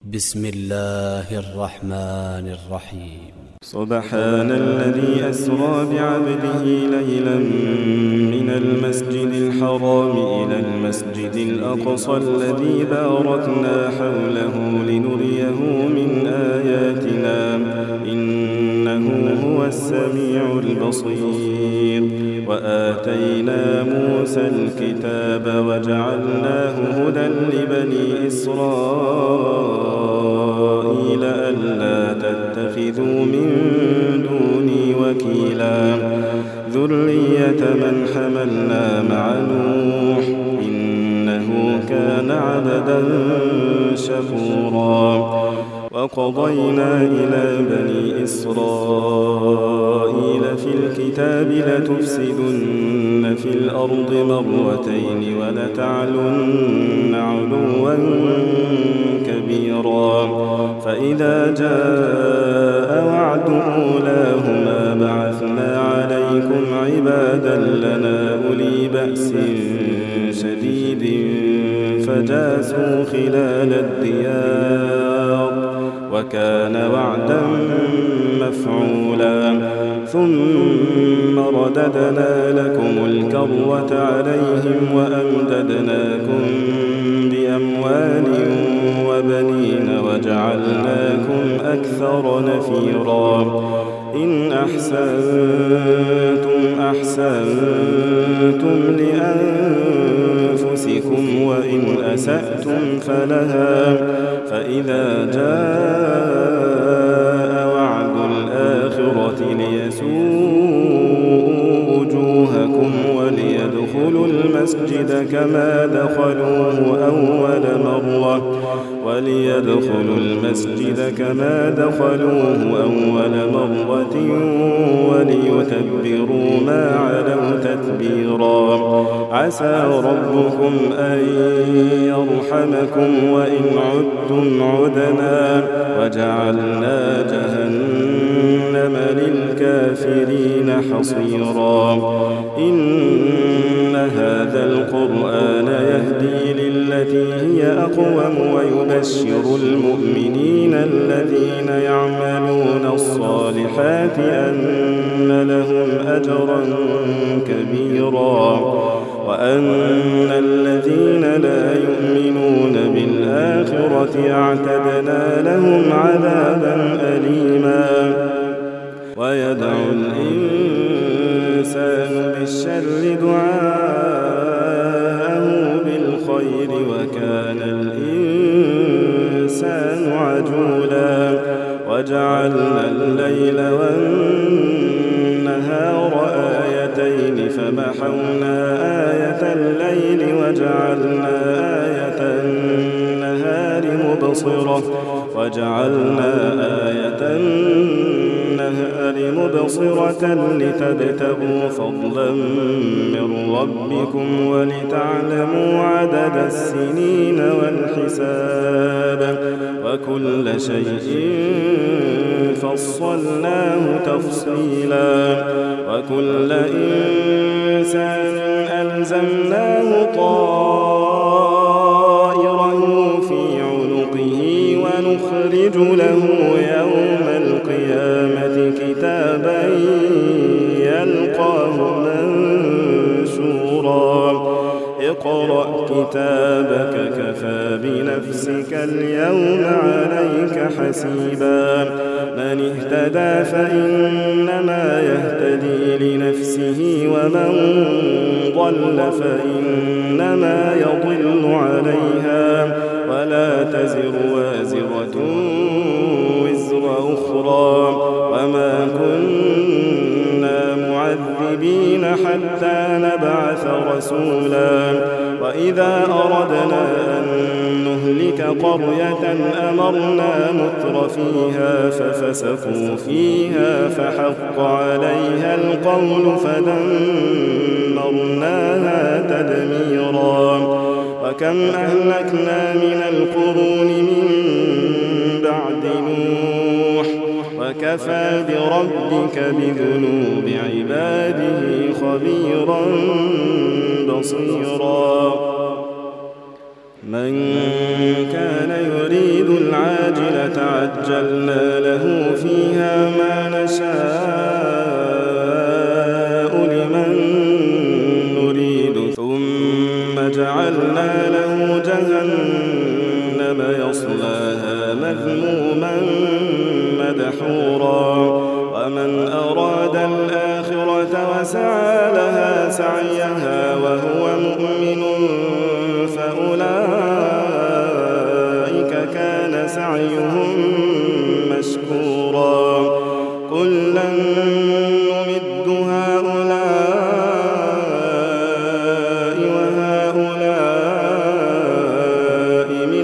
بسم الله الرحمن الرحيم. سبحان الذي أسرى بعبده ليلا من المسجد الحرام إلى المسجد الأقصى الذي باركنا حوله لنريه من آياتنا إنه هو السميع البصير. وآتينا موسى الكتاب وجعلناه هدى لبني إسرائيل ألا تتخذوا من دوني وكيلا ذرية من حملنا مع نوح إنه كان عبدا شكورا. وقضينا إلى بني إسرائيل في الكتاب لتفسدن في الأرض مرتين ولتعلن علوا كبيرا. فإذا جاء وعد أولاهما بعثنا عليكم عبادا لنا أولي بأس شديد فجاسوا خلال الديار وكان وعدا مفعولا. ثم رددنا لكم الكرة عليهم وأمددناكم بأموال وبنين وجعلناكم أكثر نفيرا. إن أحسنتم أحسنتم لأنفسكم وإن أسأتم فلها. فإذا جاء وعد الآخرة ليسوءوا وجوهكم وليدخلوا المسجد كما دخلوه أول مرة وليتبروا ما علوا تتبيرا. عسى ربكم أن يرحمكم وإن عدتم عدنا وجعلنا جهنم للكافرين حصيرا. إن هذا القرآن يهدي للتي هي أقوم ويبشر المؤمنين الذين يعملون الصالحات أن لهم أجرا كبيرا وأن الذين لا يؤمنون بالآخرة أعتدنا لهم عذابا أليما. ويدعو الإنسان بالشر دعاءه بالخير وكان الإنسان عجولا. وجعلنا الليل والنهار آيتين فمحونا آية الليل وجعلنا آية النهار مبصرة لتبتغوا فضلا من ربكم ولتعلموا عدد السنين والحساب وكل شيء فصلناه تفصيلا. وكل إنسان ألزمناه طائره في عنقه ونخرج له يوم القيامة كتابا يلقاه منشورا. اقرأ كتابك كفى بنفسك اليوم عليك حسيبا. من اهتدى فإنما يهتدي لنفسه ومن ضل فإنما يضل عليها ولا تزر وازرة وزر أخرى وما كنا معذبين حتى نبعث رسولا. وإذا أردنا أن نهلك قرية أمرنا متر فيها ففسقوا فيها فحق عليها القول فدمرناها تدميرا. وكم أهلكنا من القرون من بعد نوح وكفى بربك بذنوب عباده خبيرا بصيرا. من كان يريد العاجلة العاجلة عجلنا له فيها ما نشاء لمن نريد ثم جعلنا له جهنم يصلاها مذموما مدحورا ومن أراد الآخرة وسعى لها سعيها وهو مؤمن فأولئك كان سعيهم مشكورا كلا نمد هؤلاء وهؤلاء من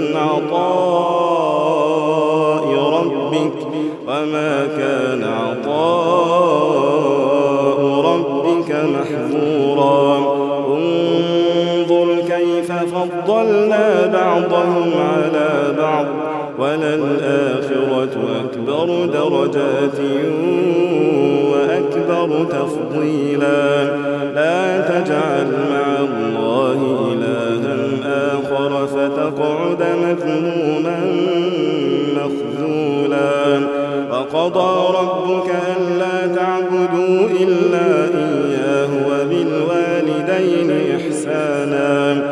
عطاء ربك وما كان عطاء ربك محظورا انظر كيف فضلنا بعضهم على بعض وللآخرة أكبر درجات وأكبر تفضيلا لا تجعل مع الله إلها آخر فتقعد مذموما مخذولا وقضى ربك ألا تعبدوا إلا إياه وبالوالدين إحسانا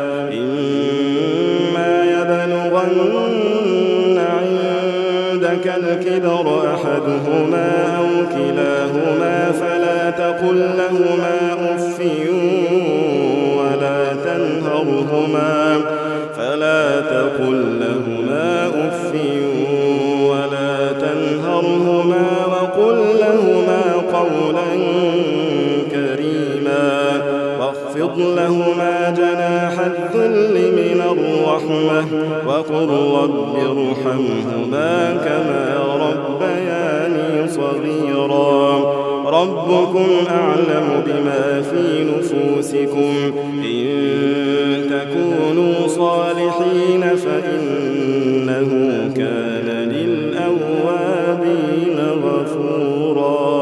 إما يبلغن عندك الكبر أحدهما أو كلاهما فلا تقل لهما أف ولا تنهرهما وقل لهما قولا كريما واخفض لهما جناح الذل من الرحمة وقل رب ارحمهما كما ربياني صغيرا ربكم أعلم بما في نفوسكم إن تكونوا صالحين فإنه كان للأوابين غفورا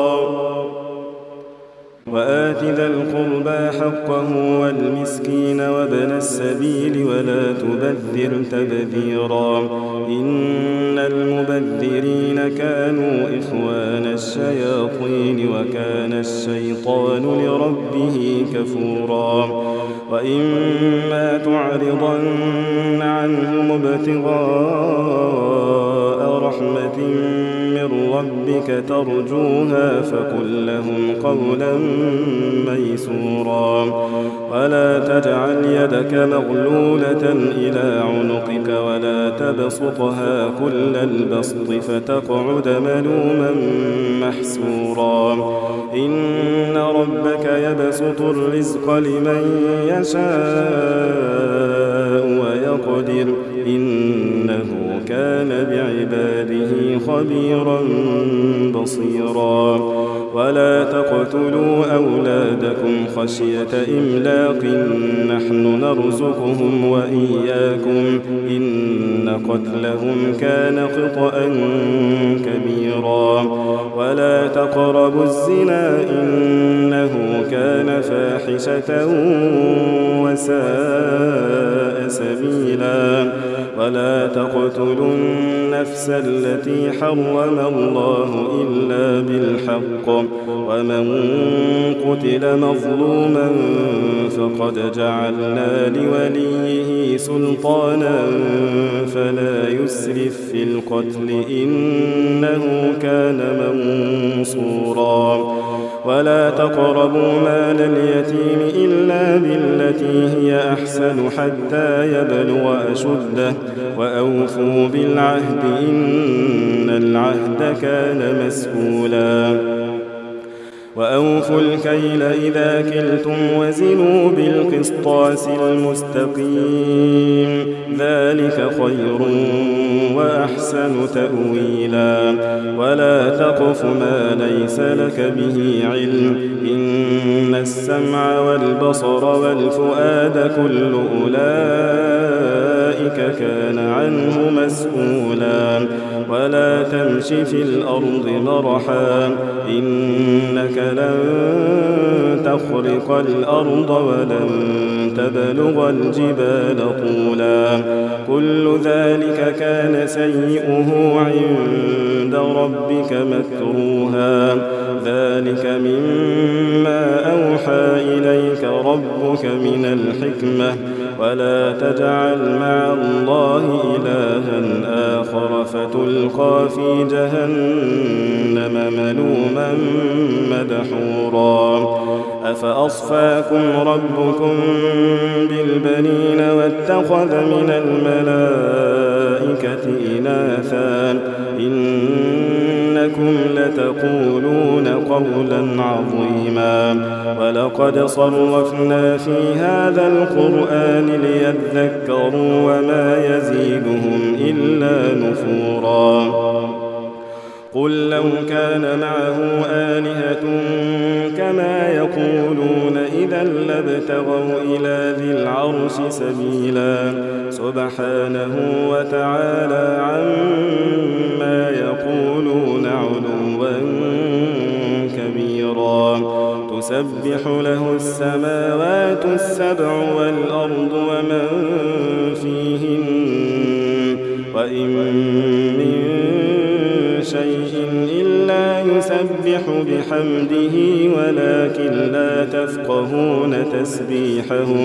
وآت ذا القربى حقه والمسكين وابن السبيل ولا تبذر تبذيرا إن المبذرين كانوا إخوان الشياطين وكان الشيطان لربه كفورا وإما تعرضن عنهم ابتغاء رحمة من ربك ترجوها فقل لهم قولا ميسورا ولا تجعل يدك مغلولة إلى عنقك ولا تبسطها كل البسط فتقعد ملوما محسورا إن ربك يبسط الرزق لمن يشاء ويقدر إنه كان بعباده خبيرا بصيرا ولا تقتلوا أولادكم خشية إملاق نحن نرزقهم وإياكم إن قتلهم كان خطأ كبيرا ولا تقربوا الزنا إنه كان فاحشة وساء سبيلا ولا تقتلوا النفس التي حرم الله إلا بالحق ومن قتل مظلوما فقد جعلنا لوليه سلطانا فلا يسرف في القتل إنه كان منصورا ولا تقربوا مال اليتيم إلا بالتي هي أحسن حتى يبلغ أشده وأوفوا بالعهد إن العهد كان مسؤولا وأوفوا الكيل إذا كلتم وزنوا بالقسطاس المستقيم ذلك خير وأحسن تأويلا ولا تقف ما ليس لك به علم إن السمع والبصر والفؤاد كل أولئك كان عنه مسؤولا ولا تمش في الأرض مرحا إنك لن تخرق الأرض ولن تبلغ الجبال طولا كل ذلك كان سيئه عند ربك مكروها ذلك مما أوحى إليك ربك من الحكمة ولا تجعل مع الله إلها آخر فتلقى في جهنم ملوما مدحورا أفأصفاكم ربكم بالبنين واتخذ من الملائكة إناثا إنكم لتقولون قولا عظيما ولقد صرفنا في هذا القرآن ليذكروا وما يزيدهم إلا نفورا قل لو كان معه آلهة كما يقولون إذا لابتغوا إلى ذي العرش سبيلا سبحانه وتعالى عما يقولون علوا كبيرا تسبح له السماوات السبع والأرض ومن فيهن وإن من شيء إلا يسبح بحمده ولكن لا تفقهون تسبيحهم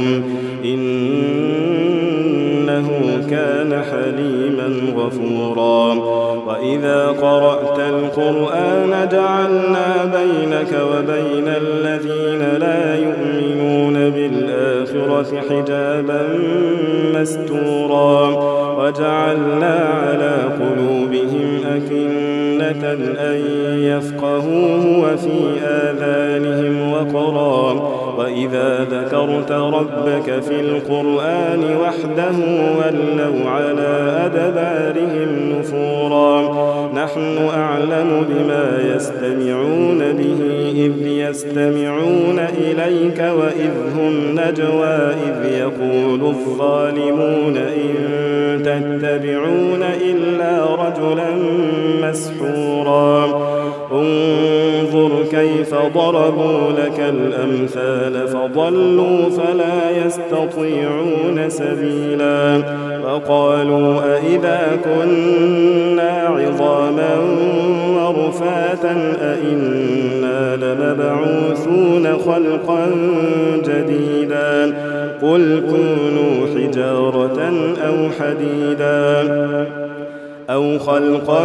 إنه كان حليما غفورا وإذا قرأت القرآن جعلنا بينك وبين الذين لا يؤمنون بالآخرة حجابا مستورا وجعلنا على قلوبهم أكنة أن يفقهوه وفي آذانهم وقرا وإذا ذكرت ربك في القرآن وحده ولوا على أدبارهم نفورا نحن أعلم بما يستمعون به إذ يستمعون إليك وإذ هم نجوى إذ يقول الظالمون إن تتبعون إلا رجلا مسحورا انظر كيف ضربوا لك الأمثال فضلوا فلا يستطيعون سبيلا وقالوا أئذا كنا عظاما ورفاتا أئنا لمبعوثون خلقا جديدا قل كونوا حجارة أو حديدا أو خلقا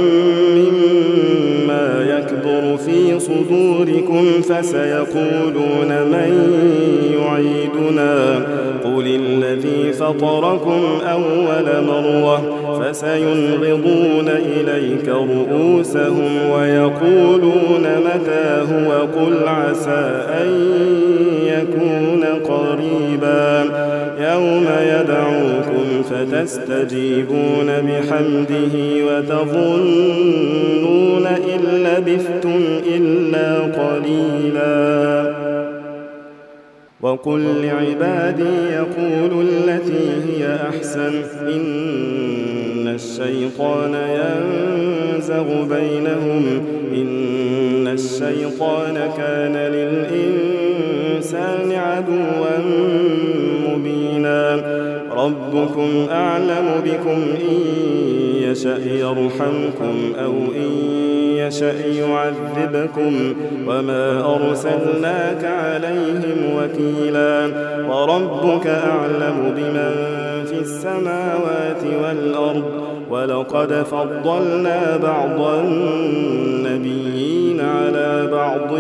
مما يكبر في صدوركم فسيقولون من يعيدنا قل الذي فطركم أول مرة فسينغضون إليك رؤوسهم ويقولون متى هو قل عسى أن يكون قريبا يوم يدعوكم فتستجيبون بحمده وتظنون إن لبثتم إلا قليلا وقل لعبادي يقولوا التي هي أحسن إن الشيطان ينزغ بينهم إن الشيطان كان للإنسان عدوا مبينا ربكم أعلم بكم إن يشأ يرحمكم أو إن يشأ يعذبكم وما أرسلناك عليهم وكيلا وربك أعلم بمن في السماوات والأرض ولقد فضلنا بعض النبيين على بعض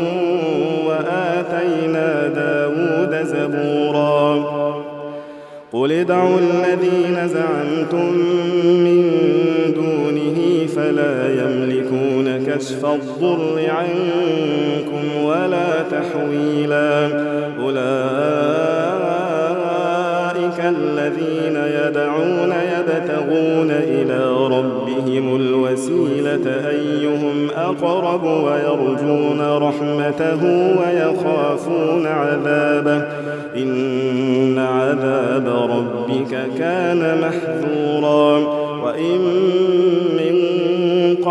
وآتينا داود زبورا قل ادعوا الذين زعمتم من دونه فلا يملكون كشف الضر عنكم ولا تحويلا أولئك الذين يدعون يبتغون إلى ربهم الوسيلة أيهم أقرب ويرجون رحمته ويخافون عذابه إن عذاب ربك كان محذورا وإن من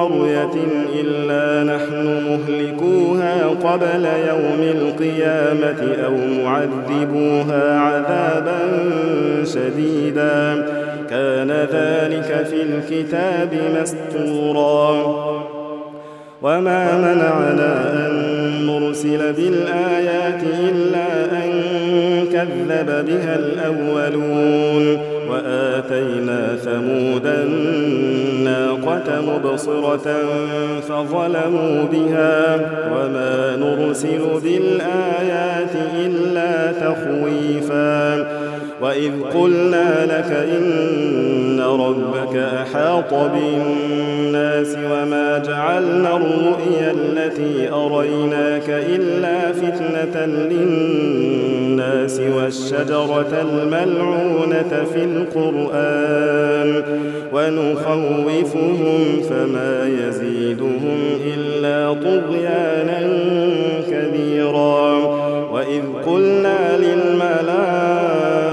قرية إلا نحن مهلكوها قبل يوم القيامة أو معذبوها عذابا شديدا كان ذلك في الكتاب مسطورا وما منعنا أن نرسل بالآيات إلا أن كذب بها الأولون وآتينا ثمود الناقة مبصرة فظلموا بها وما نرسل بالآيات إلا تخويفا وإذ قلنا لك إن ربك أحاط بالناس وما جعلنا الرؤيا التي أريناك إلا فتنة للناس والشجرة الملعونة في القرآن ونخوفهم فما يزيدهم إلا طغيانا كبيرا وإذ قلنا للملائكة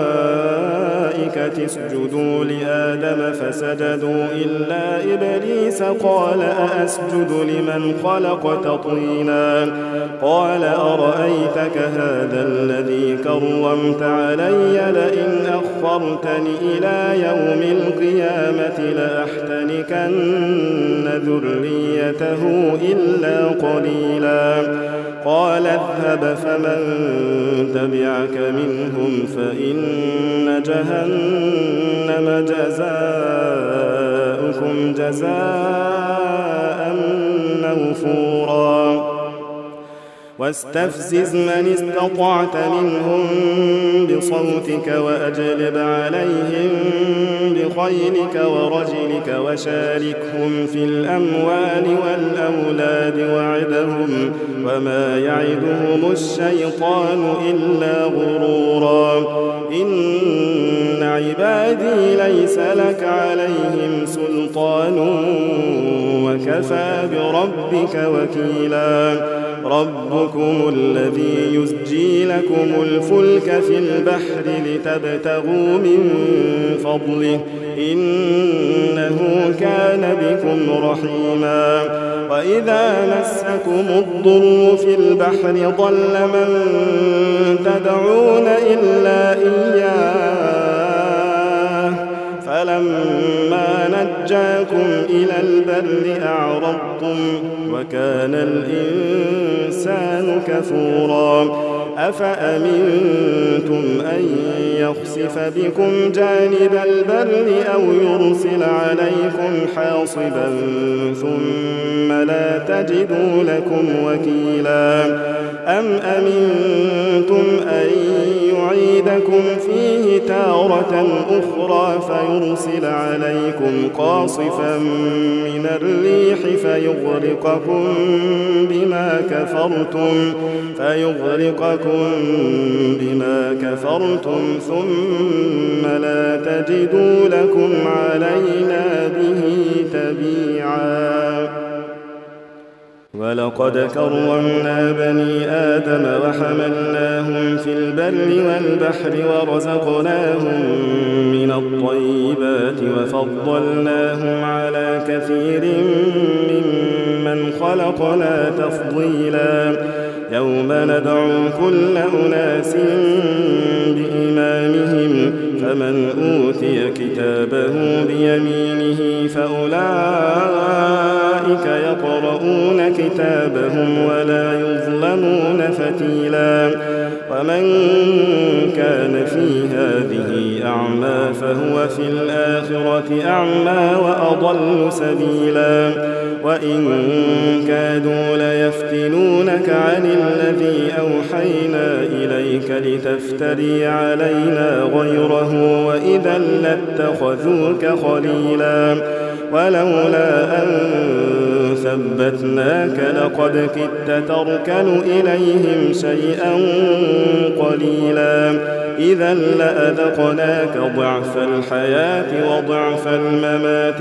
اسجدوا لآدم فسجدوا إلا إبليس قال أأسجد لمن خلقت طينا قال أرأيتك هذا الذي كرمت علي لئن أخرتني إلى يوم القيامة لأحتنكن ذريته إلا قليلا قال اذهب فمن تبعك منهم فإن جهنم جزاؤكم جزاء موفورا واستفزز من استطعت منهم بصوتك وأجلب عليهم بخيلك ورجلك وشاركهم في الأموال والأولاد وعدهم وما يعدهم الشيطان إلا غرورا إن عبادي ليس لك عليهم سلطان وكفى بربك وكيلا ربكم الذي يزجي لكم الفلك في البحر لتبتغوا من فضله إنه كان بكم رحيما وإذا مسكم الضر في البحر ضل من تدعون إلا إياه فلما نجاكم إلى البر أعرضتم وكان الإنسان كفورا أفأمنتم أن يخسف بكم جانب البر أو يرسل عليكم حاصبا ثم لا تجدوا لكم وكيلا أم أمنتم أن يعيدكم فيه تارة أخرى فيرسل عليكم قاصفا من الريح فيغرقكم بما كفرتم ثم لا تجدوا لكم علينا به تبيعا ولقد كرمنا بني آدم وحملناهم في البر والبحر ورزقناهم من الطيبات وفضلناهم على كثير ممن خلقنا تفضيلا يوم ندعو كل أناس بإمامهم فمن أوتي كتابه بيمينه فأولئك يقرؤون كتابهم ولا يظلمون فتيلا ومن كان في هذه أعمى فهو في الآخرة أعمى وأضل سبيلا وإن كادوا ليفتنونك عن الذي أوحينا إليك لتفتري علينا غيره وإذا لاتخذوك خليلا ولولا أن ثبتناك لقد كدت تركن إليهم شيئا قليلا إذا لأذقناك ضعف الحياة وضعف الممات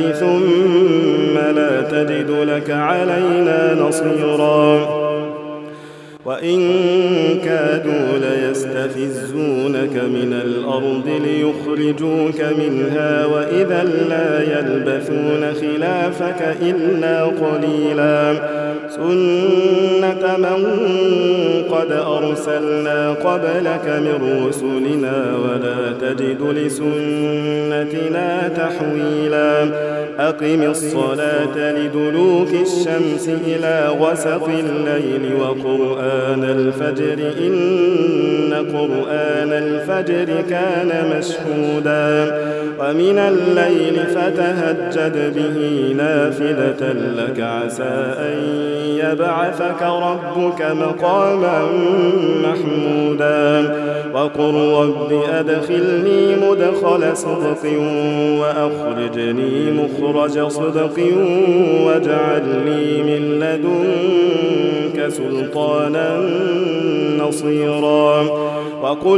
ثم لا تجد لك علينا نصيرا وإن كادوا ليستفزونك من الأرض ليخرجوك منها وإذا لا يلبثون خلافك إلا قليلا سنة من قد أرسلنا قبلك من رسلنا ولا تجد لسنتنا تحويلا أقم الصلاة لدلوك الشمس إلى غسق الليل وقرآن الفجر إن قرآن الفجر كان مشهودا ومن الليل فتهجد به نافلة لك عسى أن يبعثك ربك مقاما محمودا وقل رب أدخلني مدخل صدق وأخرجني مخرج صدق واجعل لي من لدنك سلطانا نصيرا وقل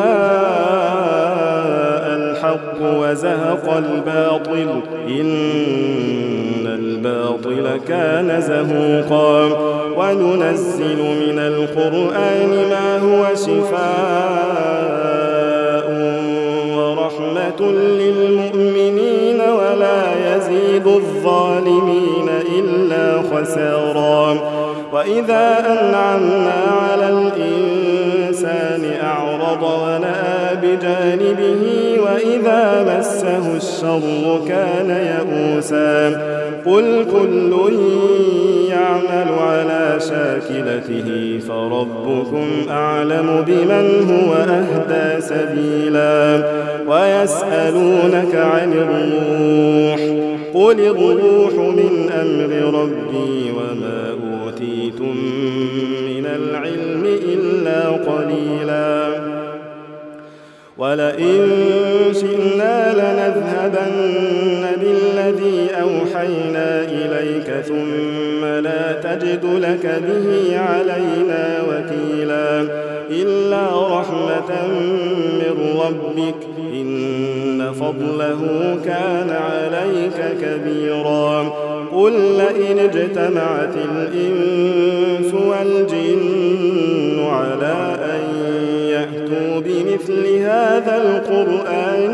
جاء الحق وزهق الباطل إن الباطل كان زهوقا وننزل من القرآن ما هو شفاء ورحمة للمؤمنين ولا يزيد الظالمين إلا خسارا وإذا أنعمنا على الإنسان أعرض ونأى بجانبه وإذا مسه الشر كان يئوسا قل كل يعمل على شاكلته فربكم أعلم بمن هو أهدى سبيلا ويسألونك عن الروح قل الروح من أمر ربي وما أوتيتم من العلم إلا قليلا ولئن شئنا لنذهبن بالذي أوحينا إليك ثم لا تجد لك به علينا وكيلا إلا رحمة من ربك إن فضله كان عليك كبيرا قل لئن اجتمعت الإنس والجن على أن يأتوا بمثل هذا القرآن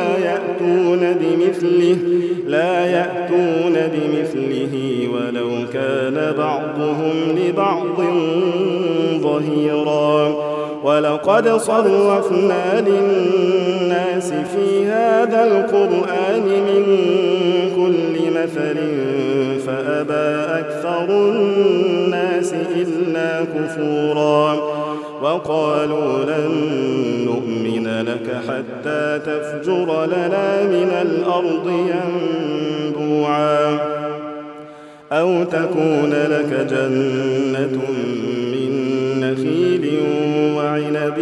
لا يأتون بمثله ولو كان بعضهم لبعض ظهيرا ولقد صرفنا للناس في هذا القرآن من كل مثل فأبى أكثر الناس إلا كفورا وقالوا لن نؤمن لك حتى تفجر لنا من الأرض ينبوعا أو تكون لك جنة من نخيل وعنب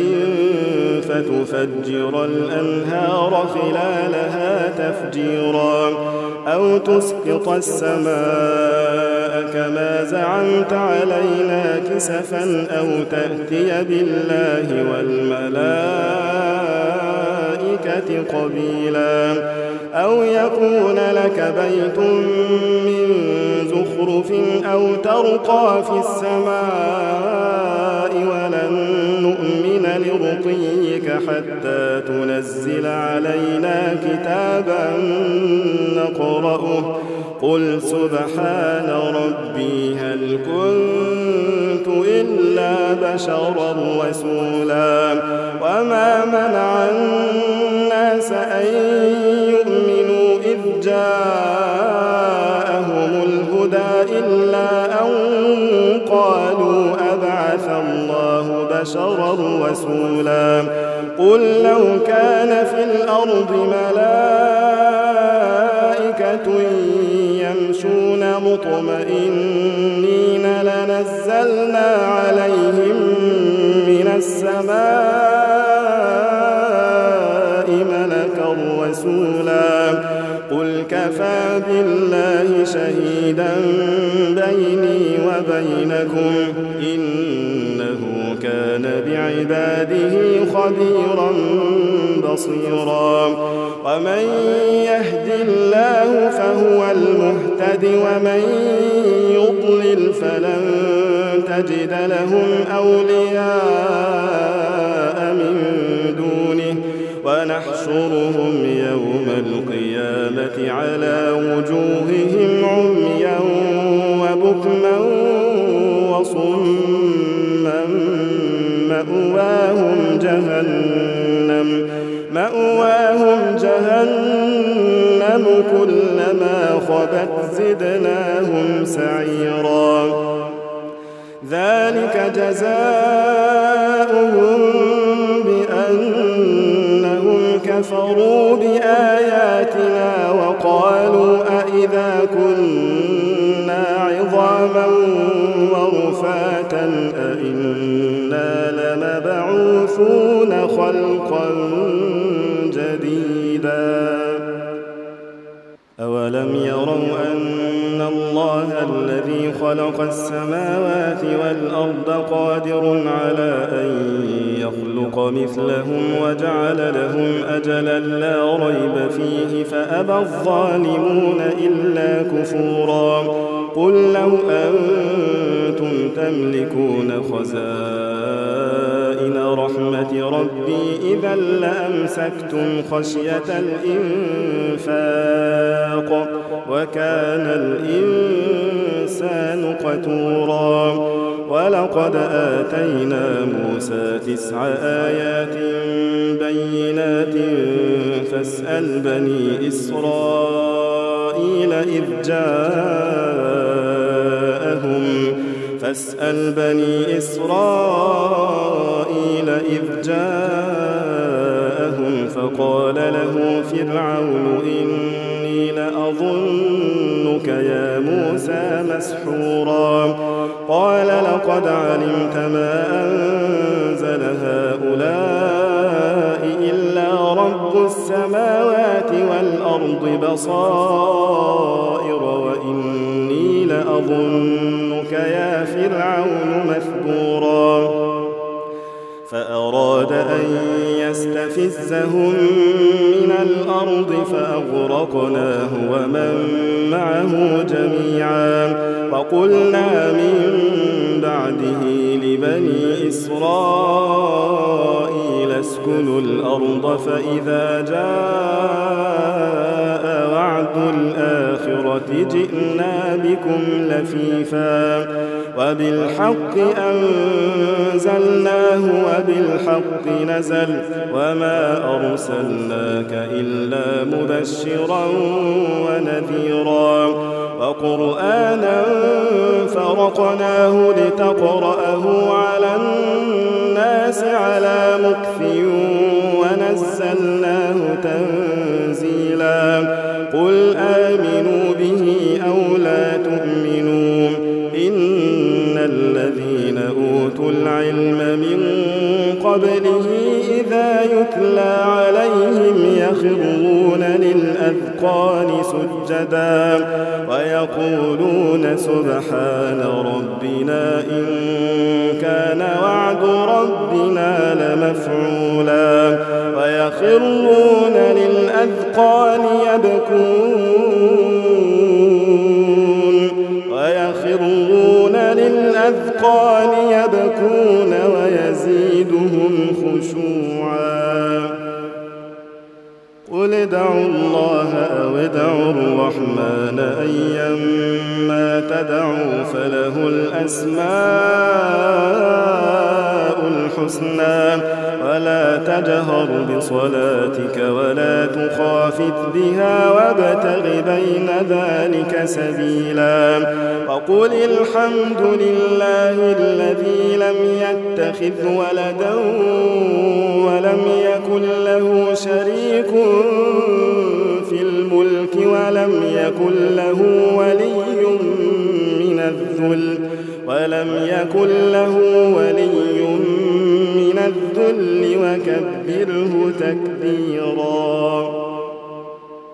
فتفجر الأنهار خلالها تفجيرا أو تسقط السماء كما زعمت علينا كسفا أو تأتي بالله والملائكة قبيلا أو يكون لك بيت من زخرف أو ترقى في السماء ولن نؤمن لرقيك حتى تنزل علينا كتابا نقرأه قل سبحان ربي هل كنت إلا بشرا رسولا وما منع الناس أن يؤمنوا إذ جاءهم الهدى إلا أن قالوا أبعث الله بشرا رسولا قل لو كان في الأرض ملائكة يمشون مطمئنين لنزلنا عليهم من السماء ملكا رسولا قل كفى بالله شهيدا بيني وبينكم إنه كان بعباده خبيرا بصيرا ومن يهد الله فهو المهتد ومن يضلل فلن تجد لهم أولياء من دونه ونحشرهم يوم القيامة على وجوههم عميا وبكما وصما مأواهم جهنم كلما خبت زدناهم سعيرا ذلك جزاؤهم بأنهم كفروا بآياتنا وقالوا أإذا كنا عظاما ورفاتا أإنا لمبعوثون خلقا جديدا أولم يروا أن الله الذي خلق السماوات والأرض قادر على أن يخلق مثلهم وجعل لهم أجلا لا ريب فيه فأبى الظالمون إلا كفورا قل لو أنتم تملكون خزائن رحمة ربي إذا لأمسكتم خشية الإنفاق وكان الإنسان قتورا ولقد آتينا موسى 9 آيات بينات فاسأل بني إسرائيل إذ جاءهم فقال له فرعون إني لأظنك يا موسى مسحورا قال لقد علمت ما أنزل هؤلاء إلا رب السماوات والأرض بصائر وإني لأظنك يا فرعون مثبورا فأراد أن يستفزهم من الأرض فأغرقناه ومن معه جميعا وقلنا من بعده لبني إسرائيل اسكنوا الأرض فإذا جاء وعد الآخرة جئنا بكم لفيفا وبالحق أنزلناه وبالحق نزل وما أرسلناك إلا مبشرا ونذيرا وقرآنا فرقناه لتقرأه على الناس على مكث ونزلناه تنزيلا قل آمنوا به أو لا تؤمنوا إن الذين أوتوا العلم من قبله إذا يتلى عليهم يخرون للأذقان سجدا ويقولون سبحان ربنا إن كان وعد ربنا لمفعولا ويخرون للأذقان يبكون ويزيدهم خشوعا قل ادعوا الله أو ادعوا الرحمن أيما تدعوا فله الأسماء الحسنى ولا تجهر بصلاتك ولا تخافت بها وابتغ بين ذلك سبيلا وقل الحمد لله الذي لم يتخذ ولدا ولم يكن له شريك في الملك ولم يكن له ولي من الذل وكبره تكبيرا